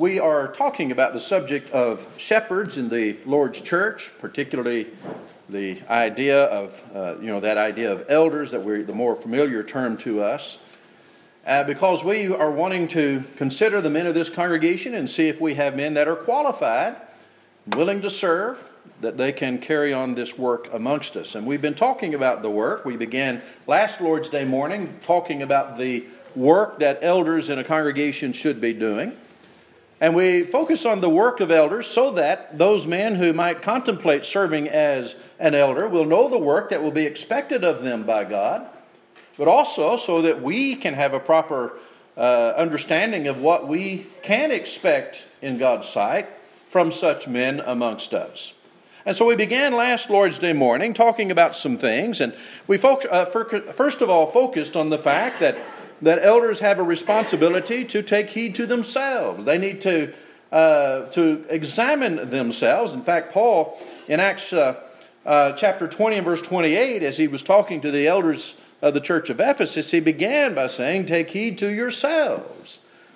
We are talking about the subject of shepherds in the Lord's church, particularly the idea of, that idea of elders, that we're the more familiar term to us, because we are wanting to consider the men of this congregation and see if we have men that are qualified, willing to serve, that they can carry on this work amongst us. And we've been talking about the work. We began last Lord's Day morning talking about the work that elders in a congregation should be doing. And we focus on the work of elders so that those men who might contemplate serving as an elder will know the work that will be expected of them by God, but also so that we can have a proper understanding of what we can expect in God's sight from such men amongst us. And so we began last Lord's Day morning talking about some things, and we first of all focused on the fact that elders have a responsibility to take heed to themselves. They need to examine themselves. In fact, Paul, in Acts chapter 20 and verse 28, as he was talking to the elders of the church of Ephesus, he began by saying, "Take heed to yourselves,"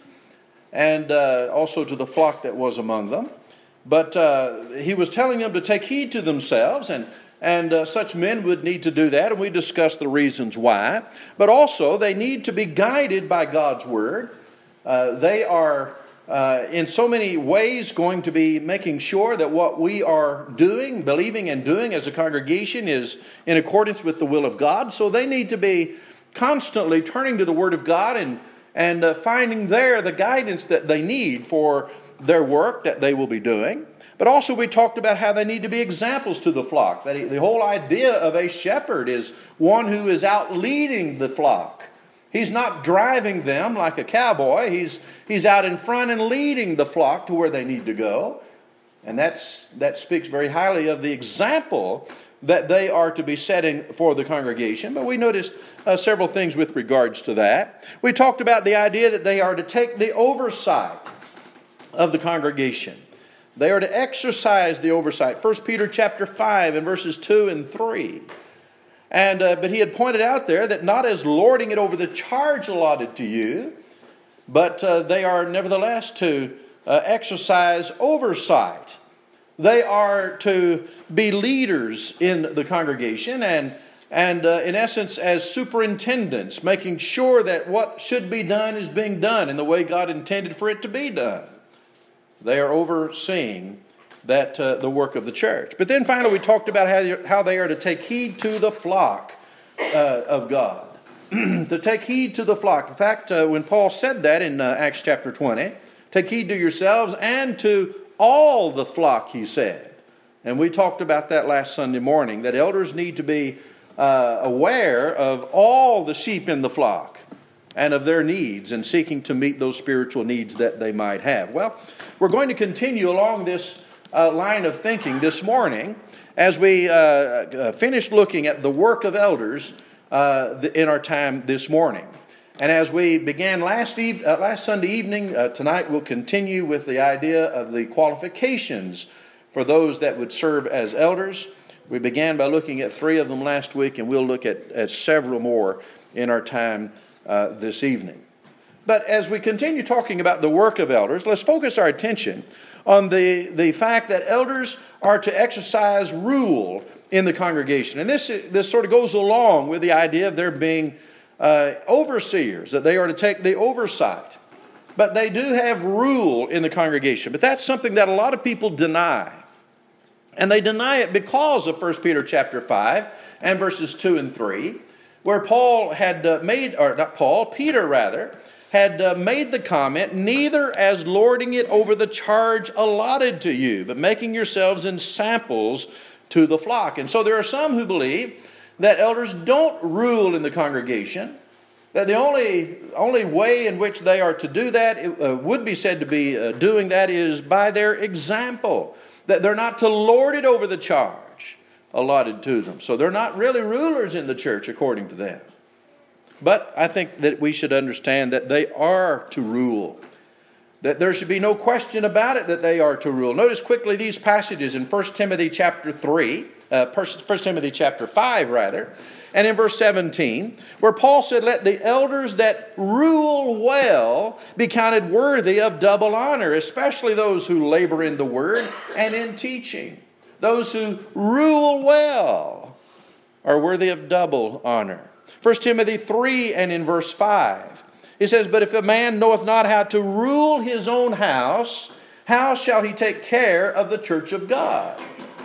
and also to the flock that was among them. But he was telling them to take heed to themselves, and such men would need to do that, and we discussed the reasons why. But also, they need to be guided by God's Word. They are, in so many ways, going to be making sure that what we are doing, believing and doing as a congregation is in accordance with the will of God. So they need to be constantly turning to the Word of God and finding there the guidance that they need for their work that they will be doing. But also we talked about how they need to be examples to the flock. That the whole idea of a shepherd is one who is out leading the flock. He's not driving them like a cowboy. He's out in front and leading the flock to where they need to go. And that speaks very highly of the example that they are to be setting for the congregation. But we noticed several things with regards to that. We talked about the idea that they are to take the oversight of the congregation. They are to exercise the oversight. 1 Peter chapter 5 and verses 2 and 3. But he had pointed out there that not as lording it over the charge allotted to you, but they are nevertheless to exercise oversight. They are to be leaders in the congregation and in essence as superintendents, making sure that what should be done is being done in the way God intended for it to be done. They are overseeing the work of the church. But then finally we talked about how they are to take heed to the flock of God. To take heed to the flock. In fact, when Paul said that in Acts chapter 20, take heed to yourselves and to all the flock, he said. And we talked about that last Sunday morning, that elders need to be aware of all the sheep in the flock and of their needs and seeking to meet those spiritual needs that they might have. Well, we're going to continue along this line of thinking this morning as we finish looking at the work of elders in our time this morning. And as we began last Sunday evening, tonight we'll continue with the idea of the qualifications for those that would serve as elders. We began by looking at 3 of them last week, and we'll look at several more in our time this evening. But as we continue talking about the work of elders, let's focus our attention on the fact that elders are to exercise rule in the congregation. And this sort of goes along with the idea of there being overseers, that they are to take the oversight. But they do have rule in the congregation. But that's something that a lot of people deny. And they deny it because of 1 Peter chapter 5 and verses 2 and 3, where Peter had made the comment, neither as lording it over the charge allotted to you, but making yourselves in samples to the flock. And so there are some who believe that elders don't rule in the congregation, that the only way in which they are to do that, would be said to be doing that, is by their example, that they're not to lord it over the charge allotted to them. So they're not really rulers in the church according to them. But I think that we should understand that they are to rule. That there should be no question about it that they are to rule. Notice quickly these passages in 1 Timothy chapter 3, 1 Timothy chapter 5 rather, and in verse 17, where Paul said, let the elders that rule well be counted worthy of double honor, especially those who labor in the word and in teaching. Those who rule well are worthy of double honor. 1 Timothy 3 and in verse 5, it says, but if a man knoweth not how to rule his own house, how shall he take care of the church of God?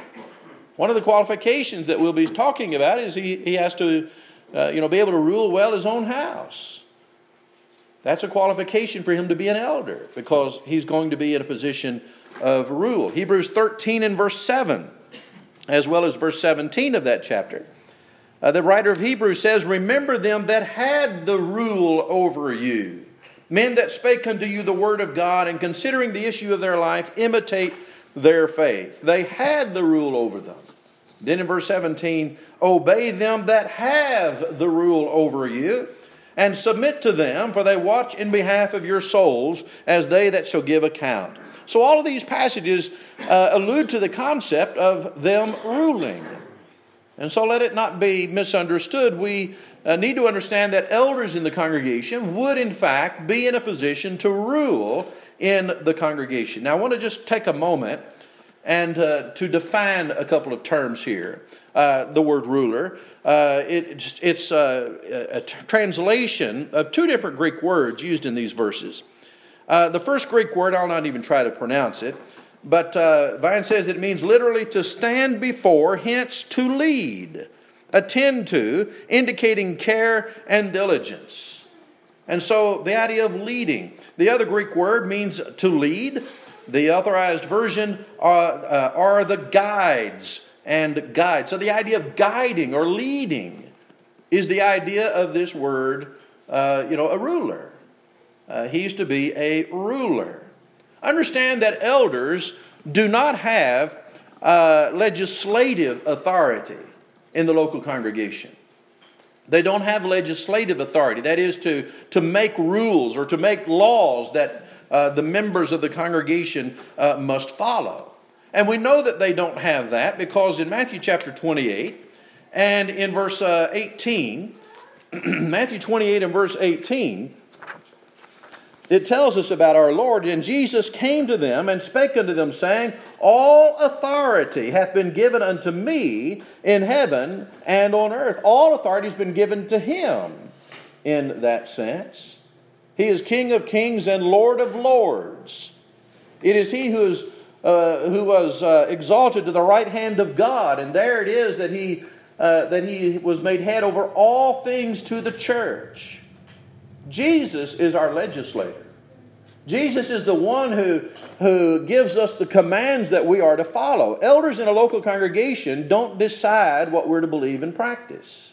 One of the qualifications that we'll be talking about is he has to be able to rule well his own house. That's a qualification for him to be an elder, because he's going to be in a position of rule. Hebrews 13 and verse 7, as well as verse 17 of that chapter. The writer of Hebrews says, remember them that had the rule over you, men that spake unto you the word of God, and considering the issue of their life, imitate their faith. They had the rule over them. Then in verse 17, obey them that have the rule over you, and submit to them, for they watch in behalf of your souls, as they that shall give account. So all of these passages allude to the concept of them ruling. And so let it not be misunderstood. We need to understand that elders in the congregation would in fact be in a position to rule in the congregation. Now I want to just take a moment and to define a couple of terms here. The word ruler, it's a translation of two different Greek words used in these verses. The first Greek word, I'll not even try to pronounce it, but Vine says that it means literally to stand before, hence to lead, attend to, indicating care and diligence. And so the idea of leading. The other Greek word means to lead. The authorized version are the guides and guide. So the idea of guiding or leading is the idea of this word, a ruler. He used to be a ruler. Understand that elders do not have legislative authority in the local congregation. They don't have legislative authority. That is to make rules or to make laws that the members of the congregation must follow. And we know that they don't have that because in Matthew chapter 28 and in verse 18, Matthew 28 and verse 18, it tells us about our Lord. And Jesus came to them and spake unto them, saying, all authority hath been given unto me in heaven and on earth. All authority has been given to him in that sense. He is King of kings and Lord of lords. It is he who was exalted to the right hand of God. And there it is that he was made head over all things to the church. Jesus is our legislator. Jesus is the one who gives us the commands that we are to follow. Elders in a local congregation don't decide what we're to believe and practice.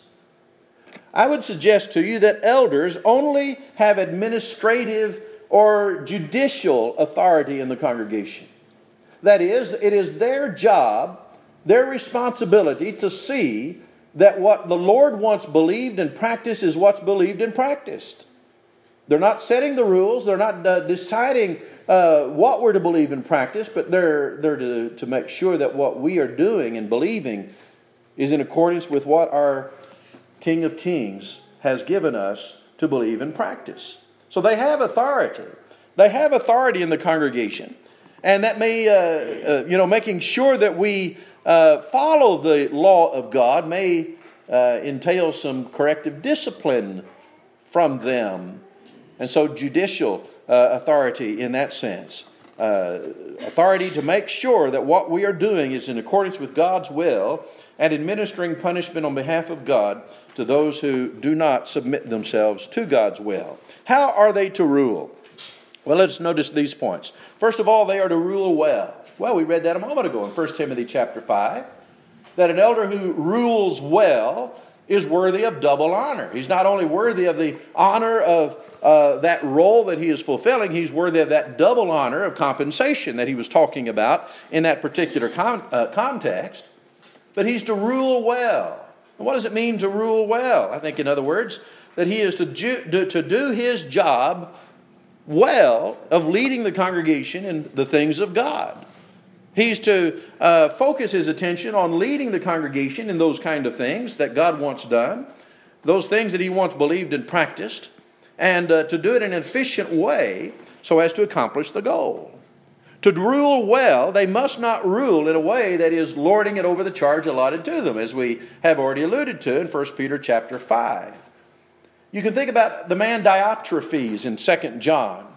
I would suggest to you that elders only have administrative or judicial authority in the congregation. That is, it is their job, their responsibility to see that what the Lord wants believed and practiced is what's believed and practiced. They're not setting the rules. They're not deciding what we're to believe and practice, but they're to make sure that what we are doing and believing is in accordance with what our King of Kings has given us to believe and practice. So they have authority. They have authority in the congregation. And that may, making sure that we follow the law of God may entail some corrective discipline from them. And so judicial authority in that sense. Authority to make sure that what we are doing is in accordance with God's will and administering punishment on behalf of God to those who do not submit themselves to God's will. How are they to rule? Well, let's notice these points. First of all, they are to rule well. Well, we read that a moment ago in 1 Timothy chapter 5, that an elder who rules well is worthy of double honor. He's not only worthy of the honor of that role that he is fulfilling, he's worthy of that double honor of compensation that he was talking about in that particular context. But he's to rule well. And what does it mean to rule well? I think, in other words, that he is to do his job well of leading the congregation in the things of God. He's to focus his attention on leading the congregation in those kind of things that God wants done, those things that he wants believed and practiced, and to do it in an efficient way so as to accomplish the goal. To rule well, they must not rule in a way that is lording it over the charge allotted to them, as we have already alluded to in 1 Peter chapter 5. You can think about the man Diotrephes in 2 John,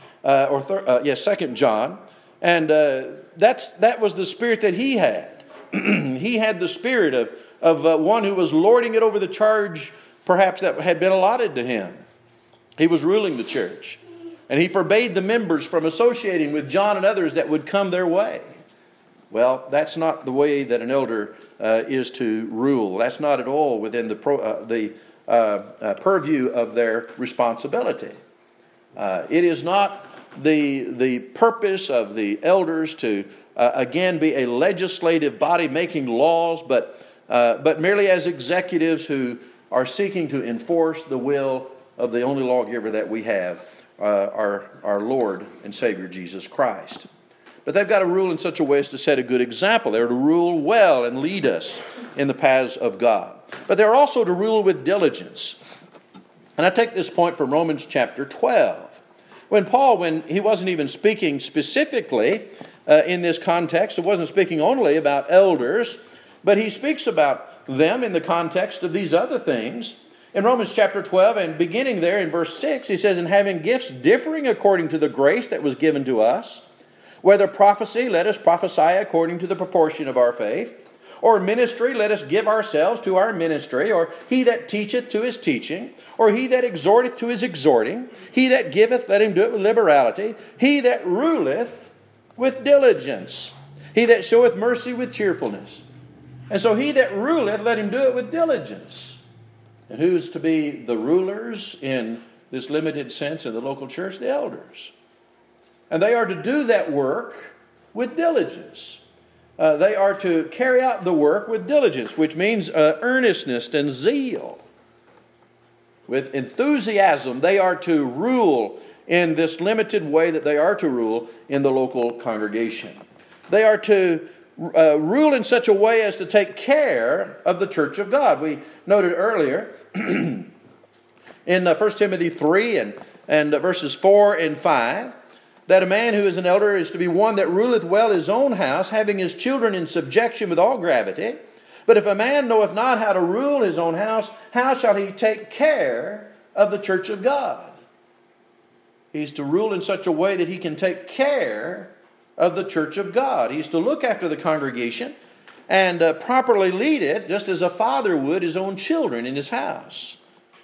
2 John, and that was the spirit that he had. He had the spirit of one who was lording it over the charge, perhaps, that had been allotted to him. He was ruling the church. And he forbade the members from associating with John and others that would come their way. Well, that's not the way that an elder is to rule. That's not at all within the purview of their responsibility. It is not the purpose of the elders to, again, be a legislative body making laws, but merely as executives who are seeking to enforce the will of the only lawgiver that we have, our Lord and Savior Jesus Christ. But they've got to rule in such a way as to set a good example. They're to rule well and lead us in the paths of God. But they're also to rule with diligence. And I take this point from Romans chapter 12. When he wasn't even speaking specifically in this context, he wasn't speaking only about elders, but he speaks about them in the context of these other things. In Romans chapter 12, and beginning there in verse 6, he says, "And having gifts differing according to the grace that was given to us, whether prophecy, let us prophesy according to the proportion of our faith, or ministry, let us give ourselves to our ministry, or he that teacheth to his teaching, or he that exhorteth to his exhorting, he that giveth, let him do it with liberality, he that ruleth with diligence, he that showeth mercy with cheerfulness." And so he that ruleth, let him do it with diligence. And who's to be the rulers in this limited sense in the local church? The elders. And they are to do that work with diligence. They are to carry out the work with diligence, which means earnestness and zeal. With enthusiasm, they are to rule in this limited way that they are to rule in the local congregation. They are to rule in such a way as to take care of the church of God. We noted earlier in 1 Timothy 3 and verses 4 and 5 that a man who is an elder is to be one that ruleth well his own house, having his children in subjection with all gravity. But if a man knoweth not how to rule his own house, how shall he take care of the church of God? He's to rule in such a way that he can take care of the church of God. He's to look after the congregation and properly lead it, just as a father would his own children in his house.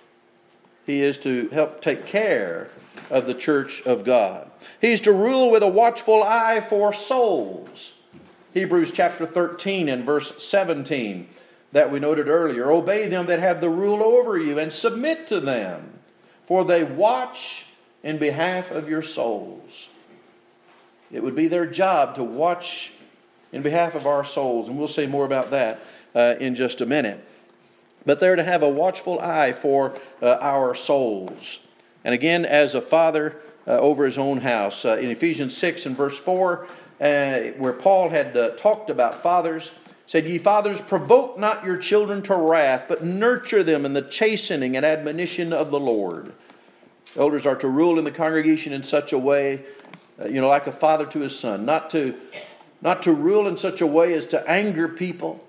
He is to help take care of the church of God. He's to rule with a watchful eye for souls. Hebrews chapter 13 and verse 17 that we noted earlier. "Obey them that have the rule over you, and submit to them, for they watch in behalf of your souls." It would be their job to watch in behalf of our souls. And we'll say more about that in just a minute. But they're to have a watchful eye for our souls. And again, as a father over his own house. In Ephesians 6 and verse 4, where Paul had talked about fathers, said, "Ye fathers, provoke not your children to wrath, but nurture them in the chastening and admonition of the Lord." Elders are to rule in the congregation in such a way, like a father to his son, not to rule in such a way as to anger people,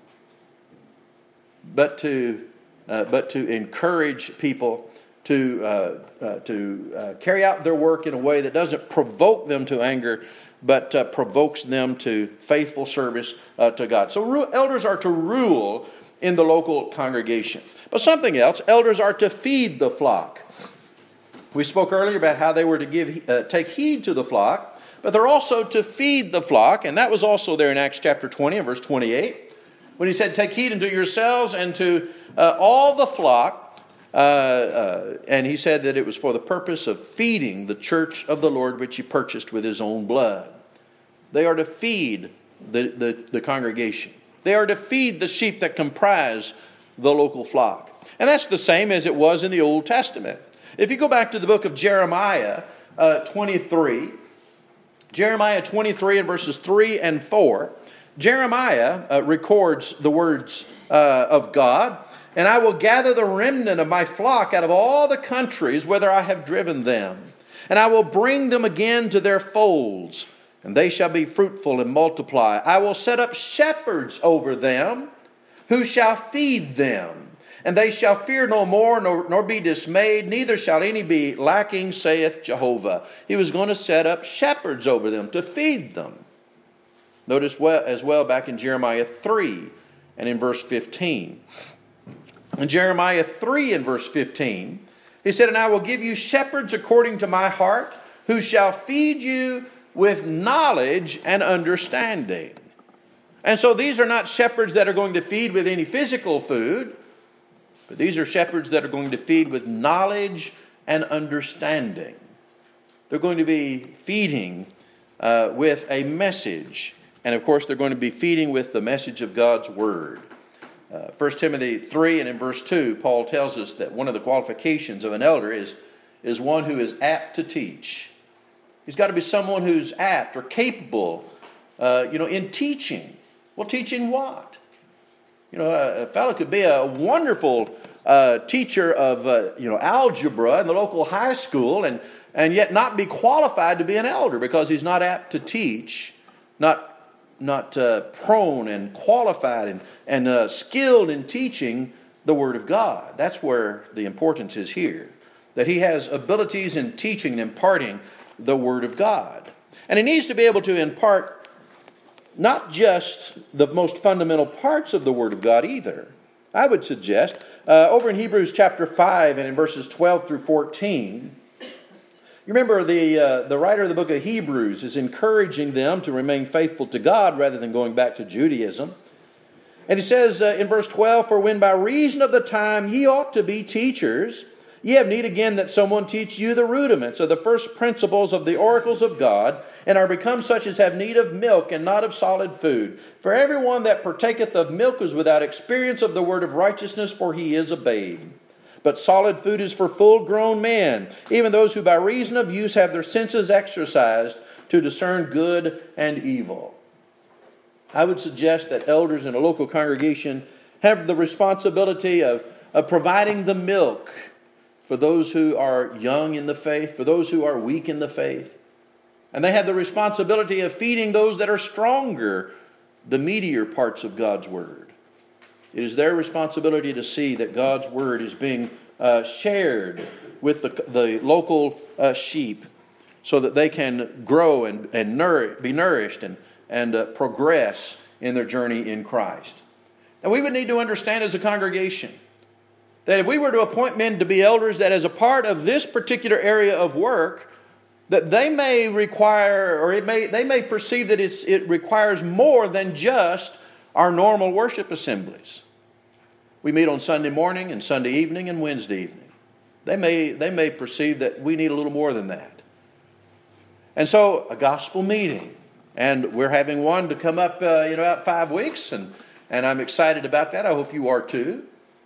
but to encourage people to carry out their work in a way that doesn't provoke them to anger, but provokes them to faithful service to God. So elders are to rule in the local congregation. But something else, elders are to feed the flock. We spoke earlier about how they were to take heed to the flock, but they're also to feed the flock, and that was also there in Acts chapter 20 and verse 28, when he said, "Take heed unto yourselves and to all the flock," and he said that it was for the purpose of feeding the church of the Lord, which he purchased with his own blood. They are to feed the congregation. They are to feed the sheep that comprise the local flock. And that's the same as it was in the Old Testament. If you go back to the book of Jeremiah 23, Jeremiah 23 and verses 3 and 4. Jeremiah records the words of God. And I will gather the remnant of my flock out of all the countries whither I have driven them. And I will bring them again to their folds, and they shall be fruitful and multiply. I will set up shepherds over them, who shall feed them. And they shall fear no more, nor be dismayed, neither shall any be lacking, saith Jehovah. He was going to set up shepherds over them to feed them. Notice as well back in Jeremiah 3 and in verse 15. In Jeremiah 3 and verse 15, he said, And I will give you shepherds according to my heart, who shall feed you with knowledge and understanding. And so these are not shepherds that are going to feed with any physical food, but these are shepherds that are going to feed with knowledge and understanding. They're going to be feeding with a message. And of course, they're going to be feeding with the message of God's Word. 1 Timothy 3 and in verse 2, Paul tells us that one of the qualifications of an elder is one who is apt to teach. He's got to be someone who's apt or capable, in teaching. Well, teaching what? A fellow could be a wonderful teacher of, algebra in the local high school and yet not be qualified to be an elder because he's not apt to teach, not prone and qualified and skilled in teaching the Word of God. That's where the importance is here. That he has abilities in teaching and imparting the Word of God. And he needs to be able to impart not just the most fundamental parts of the Word of God either. I would suggest, over in Hebrews chapter 5 and in verses 12 through 14, you remember the writer of the book of Hebrews is encouraging them to remain faithful to God rather than going back to Judaism. And he says in verse 12, For when by reason of the time ye ought to be teachers, ye have need again that someone teach you the rudiments of the first principles of the oracles of God, and are become such as have need of milk and not of solid food. For everyone that partaketh of milk is without experience of the word of righteousness, for he is a babe. But solid food is for full-grown men, even those who by reason of use have their senses exercised to discern good and evil. I would suggest that elders in a local congregation have the responsibility of providing the milk for those who are young in the faith, for those who are weak in the faith. And they have the responsibility of feeding those that are stronger, the meatier parts of God's Word. It is their responsibility to see that God's Word is being shared with the local sheep so that they can grow and be nourished and progress in their journey in Christ. And we would need to understand as a congregation that if we were to appoint men to be elders, that as a part of this particular area of work, that they may require, or they may perceive that it requires more than just our normal worship assemblies. We meet on Sunday morning and Sunday evening and Wednesday evening. They may perceive that we need a little more than that. And so a gospel meeting, and we're having one to come up about 5 weeks, and I'm excited about that. I hope you are too.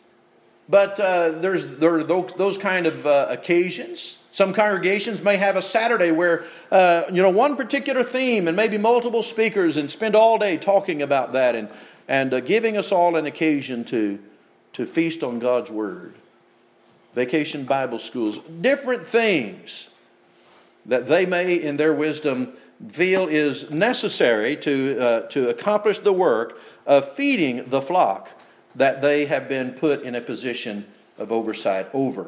But there are those kind of occasions. Some congregations may have a Saturday where one particular theme and maybe multiple speakers, and spend all day talking about that and giving us all an occasion to feast on God's Word. Vacation Bible schools, different things that they may in their wisdom feel is necessary to accomplish the work of feeding the flock that they have been put in a position of oversight over.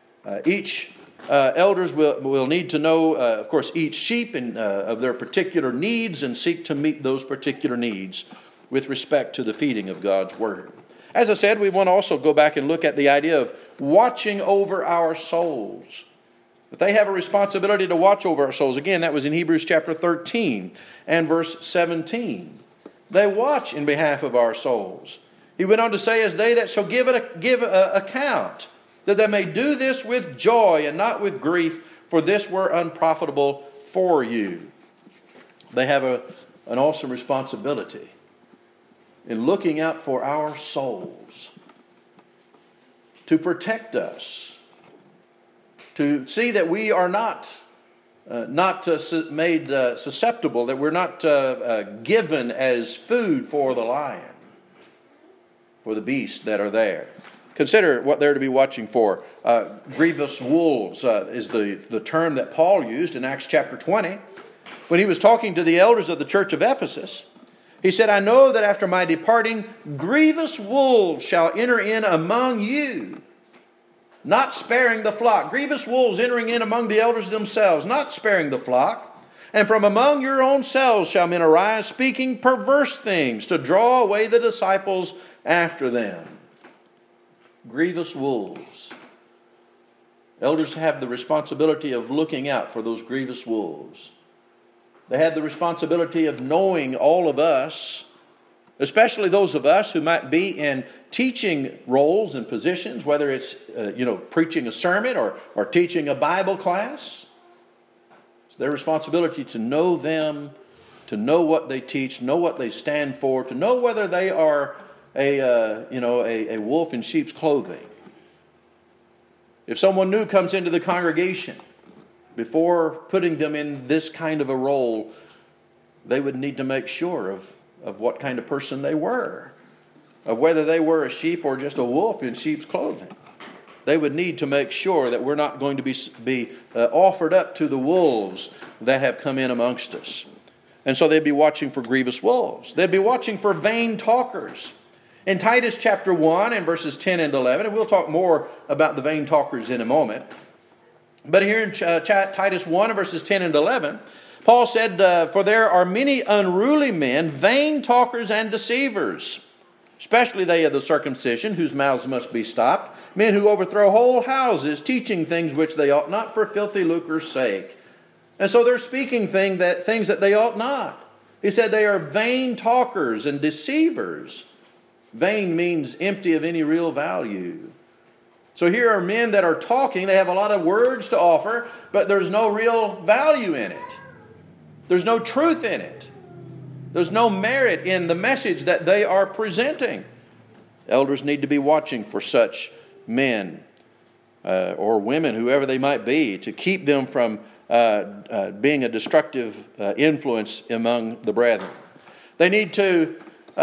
Each elders will need to know, of course, each sheep and of their particular needs, and seek to meet those particular needs with respect to the feeding of God's Word. As I said, we want to also go back and look at the idea of watching over our souls. That they have a responsibility to watch over our souls. Again, that was in Hebrews chapter 13 and verse 17. They watch in behalf of our souls. He went on to say, as they that shall give account, that they may do this with joy and not with grief, for this were unprofitable for you. They have an awesome responsibility in looking out for our souls, to protect us, to see that we are not made susceptible, that we're not given as food for the lion, for the beasts that are there. Consider what they're to be watching for. Grievous wolves is the term that Paul used in Acts chapter 20. When he was talking to the elders of the church of Ephesus, he said, I know that after my departing, grievous wolves shall enter in among you, not sparing the flock. Grievous wolves entering in among the elders themselves, not sparing the flock. And from among your own selves shall men arise, speaking perverse things, to draw away the disciples after them. Grievous wolves. Elders have the responsibility of looking out for those grievous wolves. They have the responsibility of knowing all of us, especially those of us who might be in teaching roles and positions, whether it's preaching a sermon or teaching a Bible class. It's their responsibility to know them, to know what they teach, know what they stand for, to know whether they are a wolf in sheep's clothing. If someone new comes into the congregation, before putting them in this kind of a role, they would need to make sure of what kind of person they were, of whether they were a sheep or just a wolf in sheep's clothing. They would need to make sure that we're not going to be offered up to the wolves that have come in amongst us. And so they'd be watching for grievous wolves. They'd be watching for vain talkers. In Titus chapter 1 and verses 10 and 11, and we'll talk more about the vain talkers in a moment. But here in Titus 1 verses 10 and 11, Paul said, for there are many unruly men, vain talkers and deceivers, especially they of the circumcision, whose mouths must be stopped, men who overthrow whole houses, teaching things which they ought not for filthy lucre's sake. And so they're speaking things that they ought not. He said they are vain talkers and deceivers. Vain means empty of any real value. So here are men that are talking. They have a lot of words to offer, but there's no real value in it. There's no truth in it. There's no merit in the message that they are presenting. Elders need to be watching for such men or women, whoever they might be, to keep them from being a destructive influence among the brethren. They need to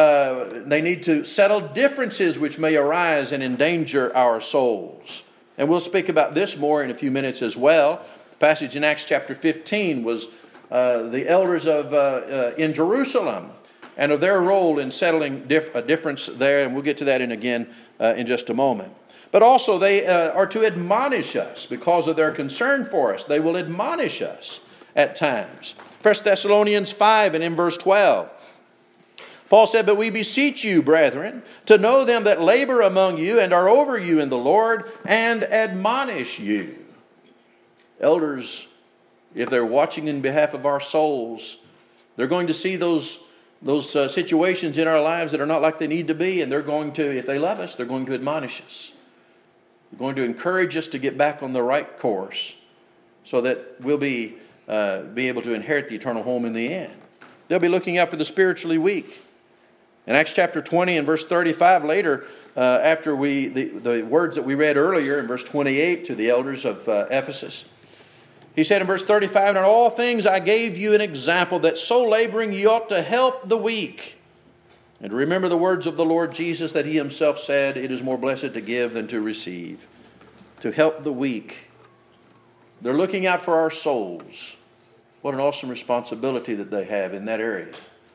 settle differences which may arise and endanger our souls. And we'll speak about this more in a few minutes as well. The passage in Acts chapter 15 was the elders in Jerusalem and of their role in settling a difference there. And we'll get to that in just a moment. But also they are to admonish us because of their concern for us. They will admonish us at times. 1 Thessalonians 5 and in verse 12. Paul said, but we beseech you, brethren, to know them that labor among you and are over you in the Lord and admonish you. Elders, if they're watching in behalf of our souls, they're going to see those situations in our lives that are not like they need to be, and they're going to, if they love us, they're going to admonish us. They're going to encourage us to get back on the right course so that we'll be able to inherit the eternal home in the end. They'll be looking out for the spiritually weak. In Acts chapter 20 and verse 35 later, after the words that we read earlier in verse 28 to the elders of Ephesus, he said in verse 35, and in all things I gave you an example, that so laboring ye ought to help the weak. And to remember the words of the Lord Jesus, that he himself said, it is more blessed to give than to receive. To help the weak. They're looking out for our souls. What an awesome responsibility that they have in that area.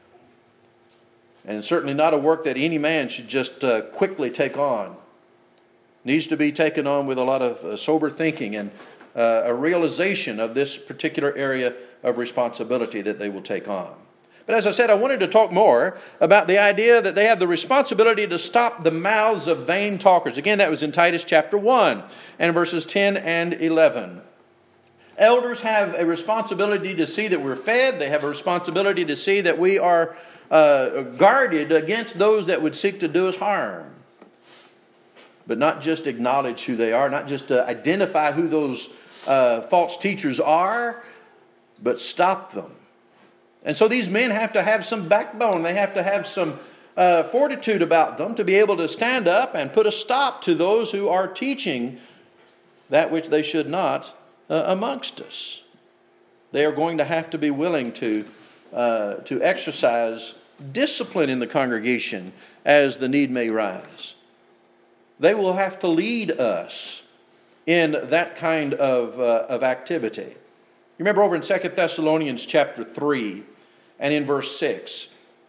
And certainly not a work that any man should just quickly take on. Needs to be taken on with a lot of sober thinking and a realization of this particular area of responsibility that they will take on. But as I said, I wanted to talk more about the idea that they have the responsibility to stop the mouths of vain talkers. Again, that was in Titus chapter 1 and verses 10 and 11. Elders have a responsibility to see that we're fed. They have a responsibility to see that we are guarded against those that would seek to do us harm. But not just acknowledge who they are, not just identify who those false teachers are, but stop them. And so these men have to have some backbone. They have to have some fortitude about them to be able to stand up and put a stop to those who are teaching that which they should not amongst us. They are going to have to be willing to exercise discipline in the congregation as the need may rise. They will have to lead us in that kind of activity. You remember over in 2 Thessalonians chapter 3 and in verse 6.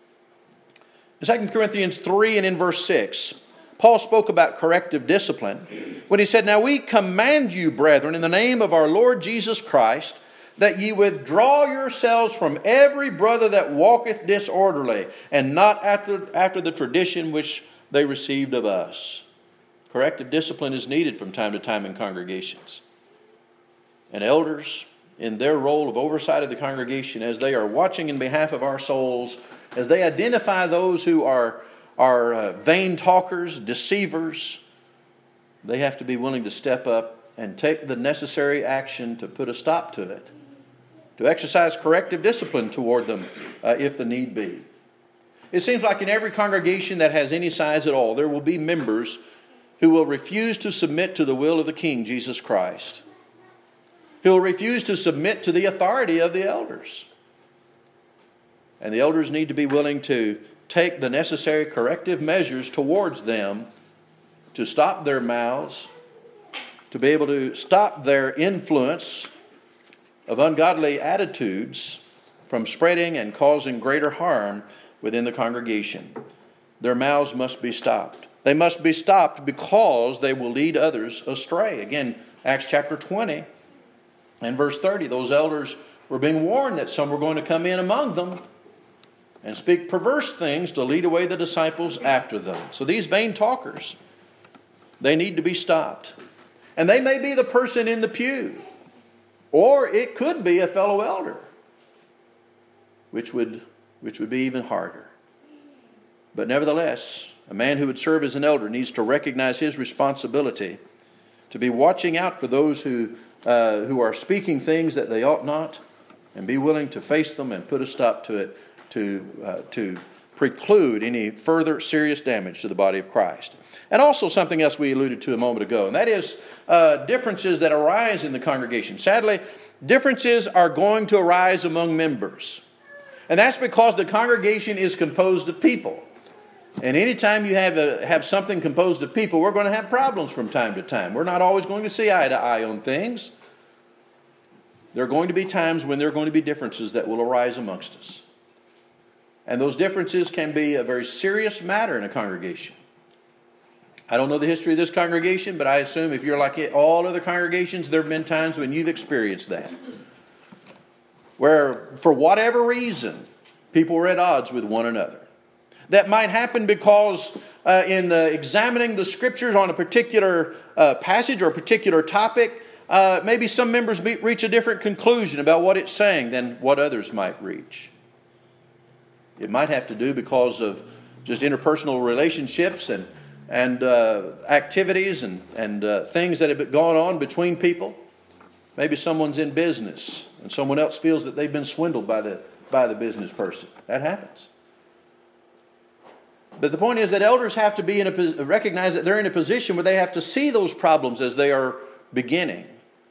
In 2 Corinthians 3 and in verse 6, Paul spoke about corrective discipline when he said, "Now we command you, brethren, in the name of our Lord Jesus Christ, that ye withdraw yourselves from every brother that walketh disorderly, and not after the tradition which they received of us." Corrective discipline is needed from time to time in congregations. And elders, in their role of oversight of the congregation, as they are watching in behalf of our souls, as they identify those who are vain talkers, deceivers, they have to be willing to step up and take the necessary action to put a stop to it, to exercise corrective discipline toward them if the need be. It seems like in every congregation that has any size at all, there will be members who will refuse to submit to the will of the King, Jesus Christ, who will refuse to submit to the authority of the elders. And the elders need to be willing to take the necessary corrective measures towards them to stop their mouths, to be able to stop their influence of ungodly attitudes from spreading and causing greater harm within the congregation. Their mouths must be stopped. They must be stopped because they will lead others astray. Again, Acts chapter 20 and verse 30, those elders were being warned that some were going to come in among them and speak perverse things to lead away the disciples after them. So these vain talkers, they need to be stopped. And they may be the person in the pew, or it could be a fellow elder, which would be even harder. But nevertheless, a man who would serve as an elder needs to recognize his responsibility to be watching out for those who are speaking things that they ought not, and be willing to face them and put a stop to it, to preclude any further serious damage to the body of Christ. And also something else we alluded to a moment ago, and that is differences that arise in the congregation. Sadly, differences are going to arise among members. And that's because the congregation is composed of people. And anytime you have something composed of people, we're going to have problems from time to time. We're not always going to see eye to eye on things. There are going to be times when there are going to be differences that will arise amongst us. And those differences can be a very serious matter in a congregation. I don't know the history of this congregation, but I assume if you're like all other congregations, there have been times when you've experienced that, where for whatever reason, people were at odds with one another. That might happen because in examining the Scriptures on a particular passage or a particular topic, maybe some members reach a different conclusion about what it's saying than what others might reach. It might have to do because of just interpersonal relationships and activities and things that have gone on between people. Maybe someone's in business and someone else feels that they've been swindled by the business person. That happens. But the point is that elders have to recognize that they're in a position where they have to see those problems as they are beginning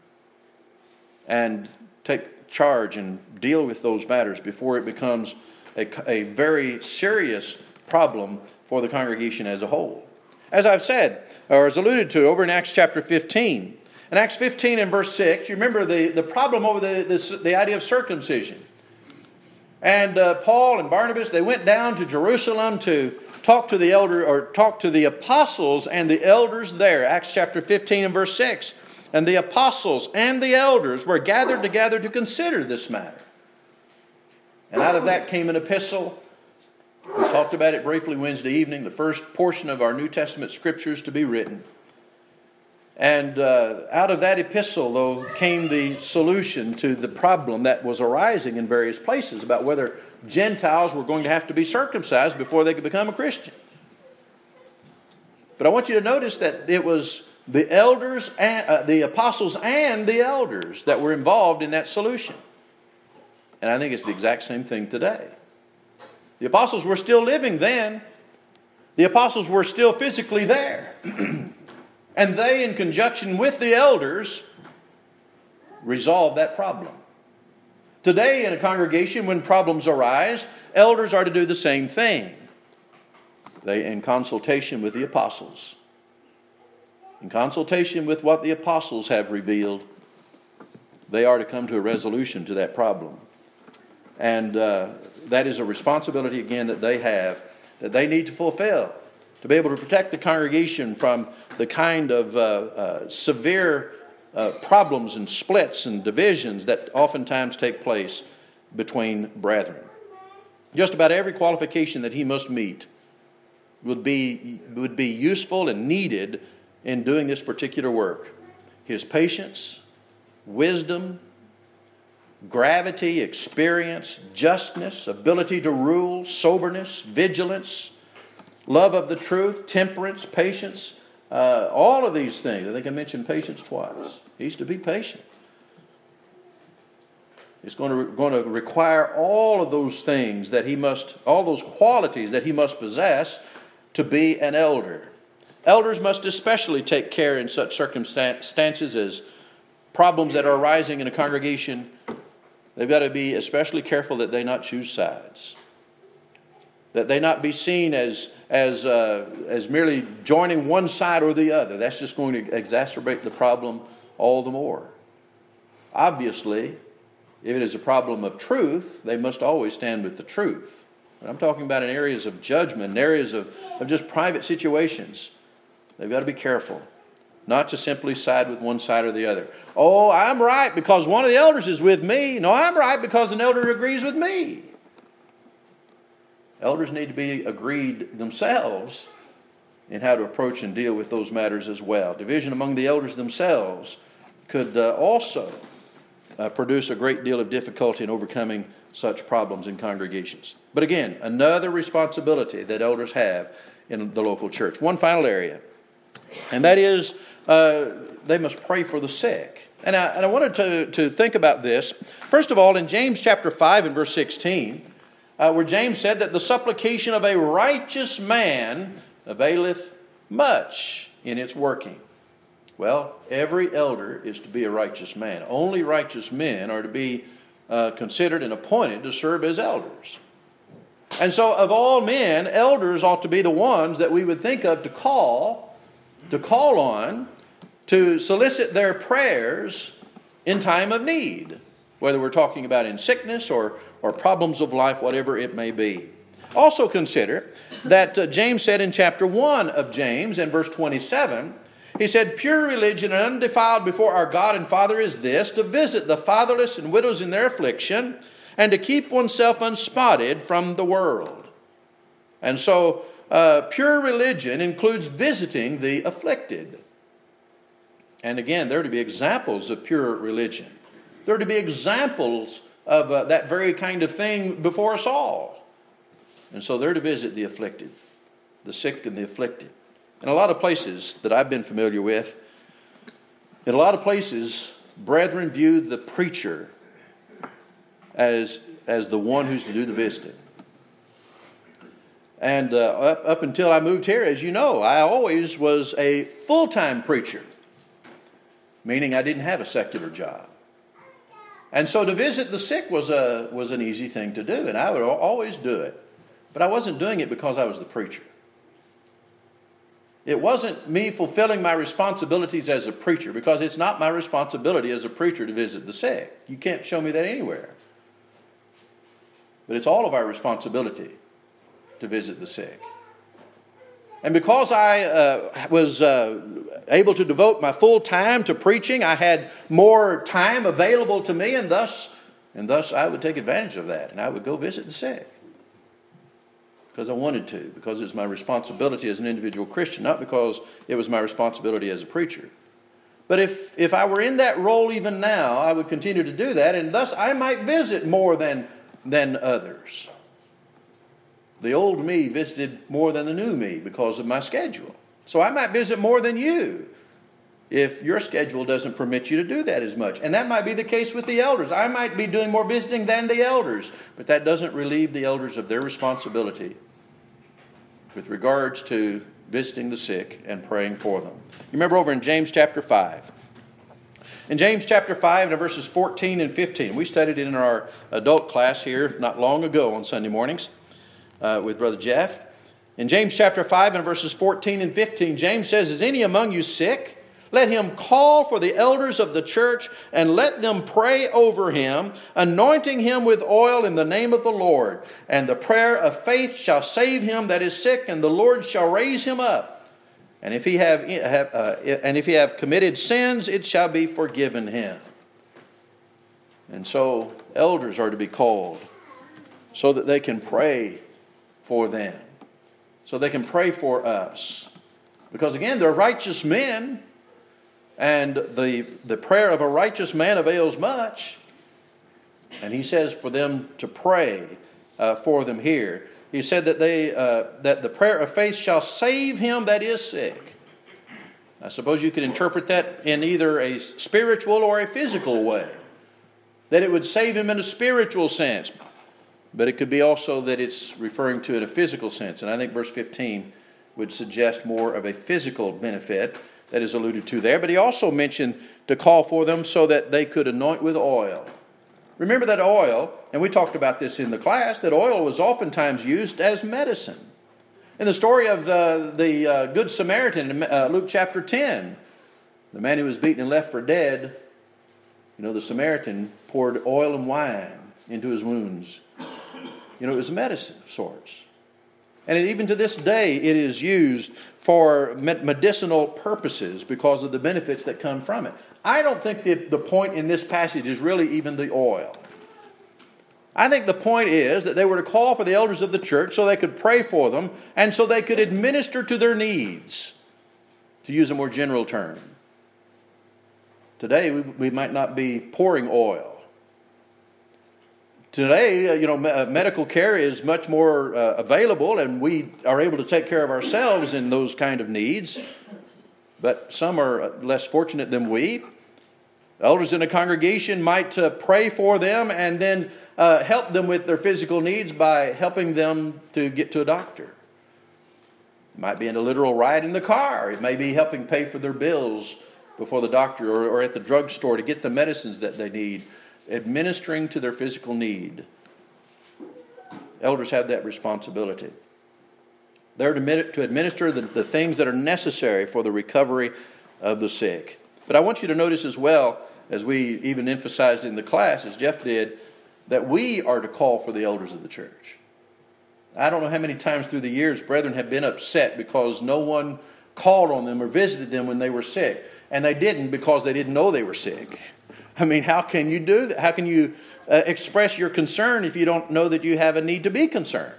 and take charge and deal with those matters before it becomes a very serious problem for the congregation as a whole. As I've said, or as alluded to over in Acts chapter 15. In Acts 15 and verse 6, you remember the problem over the idea of circumcision. And Paul and Barnabas, they went down to Jerusalem to talk to the apostles and the elders there. Acts chapter 15 and verse 6. And the apostles and the elders were gathered together to consider this matter. And out of that came an epistle. We talked about it briefly Wednesday evening, the first portion of our New Testament scriptures to be written. And out of that epistle, though, came the solution to the problem that was arising in various places about whether Gentiles were going to have to be circumcised before they could become a Christian. But I want you to notice that it was the elders, and the apostles and the elders that were involved in that solution. And I think it's the exact same thing today. The apostles were still living then. The apostles were still physically there. And they, in conjunction with the elders, resolved that problem. Today in a congregation, when problems arise, elders are to do the same thing. They, in consultation with the apostles, in consultation with what the apostles have revealed, they are to come to a resolution to that problem. And that is a responsibility, again, that they have, that they need to fulfill, to be able to protect the congregation from the kind of severe problems and splits and divisions that oftentimes take place between brethren. Just about every qualification that he must meet would be useful and needed in doing this particular work. His patience, wisdom, gravity, experience, justness, ability to rule, soberness, vigilance, love of the truth, temperance, patience, all of these things. I think I mentioned patience twice. He's to be patient. It's going to require all of those things that he must, all those qualities that he must possess to be an elder. Elders must especially take care in such circumstances as problems that are arising in a congregation. They've got to be especially careful that they not choose sides, that they not be seen as merely joining one side or the other. That's just going to exacerbate the problem all the more. Obviously, if it is a problem of truth, they must always stand with the truth. But I'm talking about in areas of judgment, in areas of just private situations. They've got to be careful not to simply side with one side or the other. Oh, I'm right because one of the elders is with me. No, I'm right because an elder agrees with me. Elders need to be agreed themselves in how to approach and deal with those matters as well. Division among the elders themselves could also produce a great deal of difficulty in overcoming such problems in congregations. But again, another responsibility that elders have in the local church. One final area, and that is they must pray for the sick. And I wanted to think about this. First of all, in James chapter 5 and verse 16, where James said that the supplication of a righteous man availeth much in its working. Well, every elder is to be a righteous man. Only righteous men are to be considered and appointed to serve as elders. And so of all men, elders ought to be the ones that we would think of to call on, to solicit their prayers in time of need, whether we're talking about in sickness or problems of life, whatever it may be. Also consider that James said in chapter 1 of James, in verse 27, he said, "Pure religion and undefiled before our God and Father is this, to visit the fatherless and widows in their affliction, and to keep oneself unspotted from the world." And so, pure religion includes visiting the afflicted. And again, there are to be examples of pure religion. There are to be examples of that very kind of thing before us all. And so they're to visit the afflicted, the sick and the afflicted. In a lot of places that I've been familiar with, in a lot of places, brethren view the preacher as the one who's to do the visiting. And up until I moved here, as you know, I always was a full-time preacher, meaning I didn't have a secular job. And so to visit the sick was an easy thing to do, and I would always do it. But I wasn't doing it because I was the preacher. It wasn't me fulfilling my responsibilities as a preacher, because it's not my responsibility as a preacher to visit the sick. You can't show me that anywhere. But it's all of our responsibility to visit the sick. And because I was able to devote my full time to preaching, I had more time available to me, and thus I would take advantage of that, and I would go visit the sick. Because I wanted to, because it was my responsibility as an individual Christian, not because it was my responsibility as a preacher. But if I were in that role even now, I would continue to do that, and thus I might visit more than others. The old me visited more than the new me because of my schedule. So I might visit more than you if your schedule doesn't permit you to do that as much. And that might be the case with the elders. I might be doing more visiting than the elders, but that doesn't relieve the elders of their responsibility with regards to visiting the sick and praying for them. You remember over in James chapter 5, In James chapter 5 and verses 14 and 15, we studied it in our adult class here not long ago on Sunday mornings with Brother Jeff. In James chapter 5 and verses 14 and 15, James says, "Is any among you sick? Let him call for the elders of the church and let them pray over him, anointing him with oil in the name of the Lord. And the prayer of faith shall save him that is sick, and the Lord shall raise him up. And if he have committed sins, it shall be forgiven him." And so elders are to be called so that they can pray for them, so they can pray for us. Because again, they're righteous men. And the prayer of a righteous man avails much. And he says for them to pray for them here. He said that that the prayer of faith shall save him that is sick. I suppose you could interpret that in either a spiritual or a physical way. That it would save him in a spiritual sense. But it could be also that it's referring to it in a physical sense. And I think verse 15 would suggest more of a physical benefit that is alluded to there. But he also mentioned to call for them so that they could anoint with oil. Remember that oil, and we talked about this in the class, that oil was oftentimes used as medicine. In the story of the Good Samaritan in Luke chapter 10, the man who was beaten and left for dead, the Samaritan poured oil and wine into his wounds. It was medicine of sorts. And even to this day, it is used for medicinal purposes because of the benefits that come from it. I don't think that the point in this passage is really even the oil. I think the point is that they were to call for the elders of the church so they could pray for them and so they could administer to their needs, to use a more general term. Today, we might not be pouring oil. Today, medical care is much more available, and we are able to take care of ourselves in those kind of needs. But some are less fortunate than we. Elders in a congregation might pray for them and then help them with their physical needs by helping them to get to a doctor. It might be in a literal ride in the car. It may be helping pay for their bills before the doctor or at the drugstore to get the medicines that they need. Administering to their physical need. Elders have that responsibility. They're to administer the things that are necessary for the recovery of the sick. But I want you to notice as well, as we even emphasized in the class, as Jeff did, that we are to call for the elders of the church. I don't know how many times through the years brethren have been upset because no one called on them or visited them when they were sick. And they didn't because they didn't know they were sick. I mean, how can you do that? How can you express your concern if you don't know that you have a need to be concerned?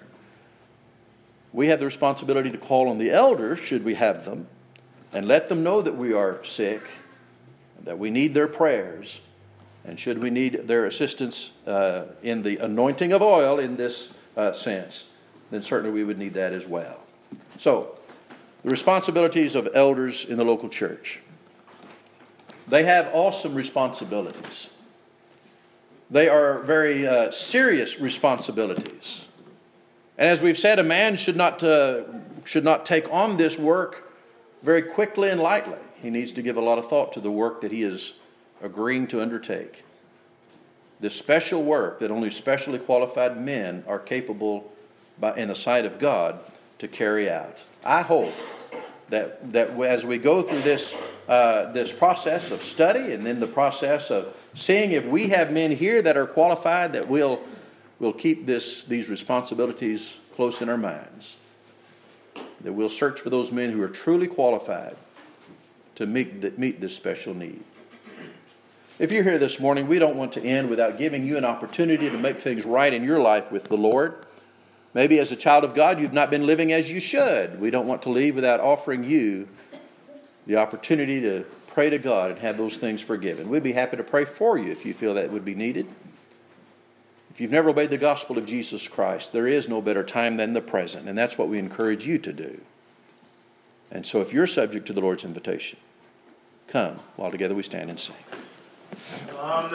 We have the responsibility to call on the elders, should we have them, and let them know that we are sick, that we need their prayers, and should we need their assistance in the anointing of oil in this sense, then certainly we would need that as well. So, the responsibilities of elders in the local church. They have awesome responsibilities. They are very serious responsibilities. And as we've said, a man should not take on this work very quickly and lightly. He needs to give a lot of thought to the work that he is agreeing to undertake. This special work that only specially qualified men are capable, in the sight of God, to carry out. I hope that as we go through this process of study and then the process of seeing if we have men here that are qualified, that we'll keep these responsibilities close in our minds. That we'll search for those men who are truly qualified to meet this special need. If you're here this morning, we don't want to end without giving you an opportunity to make things right in your life with the Lord. Maybe as a child of God, you've not been living as you should. We don't want to leave without offering you the opportunity to pray to God and have those things forgiven. We'd be happy to pray for you if you feel that would be needed. If you've never obeyed the gospel of Jesus Christ, there is no better time than the present, and that's what we encourage you to do. And so if you're subject to the Lord's invitation, come while together we stand and sing.